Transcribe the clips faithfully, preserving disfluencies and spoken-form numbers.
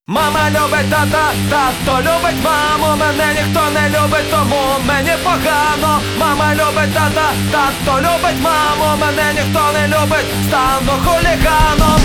Мама любить тата, тато любить маму. Мене ніхто не любить, тому мені погано. Мама любить тата, тато любить маму. Мене ніхто не любить, стану хуліганом.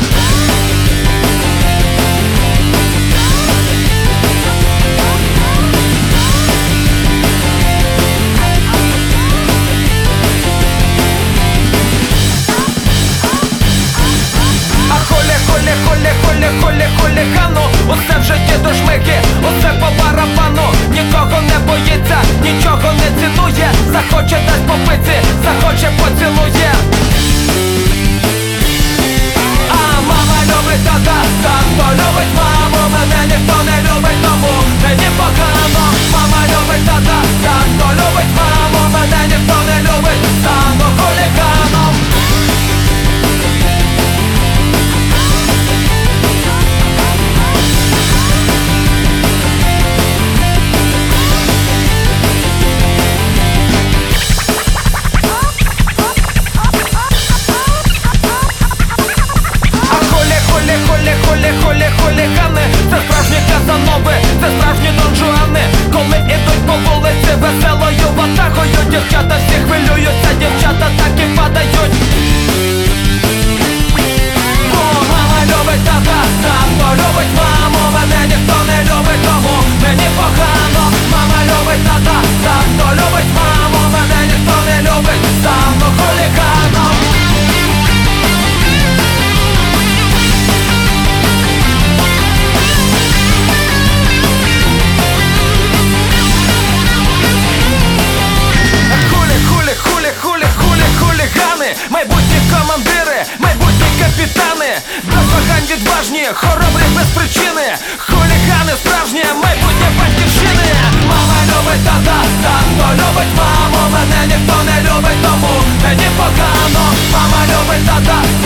А хулі, хулі, хулі, хулі, хулі, хулігану. Усе в житті до жмики, усе по барабану. Нікого не боїться, нічого не цінує. Захоче дасть по пиці, захоче поцілує. А мама любить тата, тато любить маму. Мене ніхто не любить, тому мені погано. Мама любить тата, тато любить маму. Мене ніхто не любить, стану хуліганом. Хулігани, це справжні казанови, це справжні донжуани. Коли ідуть по вулиці веселою ватагою, дівчата всі хвилюються, дівчата так і падають. Бо мама любить тата, тато любить маму. Мене ніхто не любить, тому мені погано. Мама любить тата, тато любить маму. Мене ніхто не любить, стану хуліганом. Майбутні командири, майбутні капітани, без вагань відважні, хоробрі без причини. Хулігани справжні, майбутнє батьківщини. Мама любить тата, тато любить маму. Мене ніхто не любить, тому мені погано. Мама любить тата,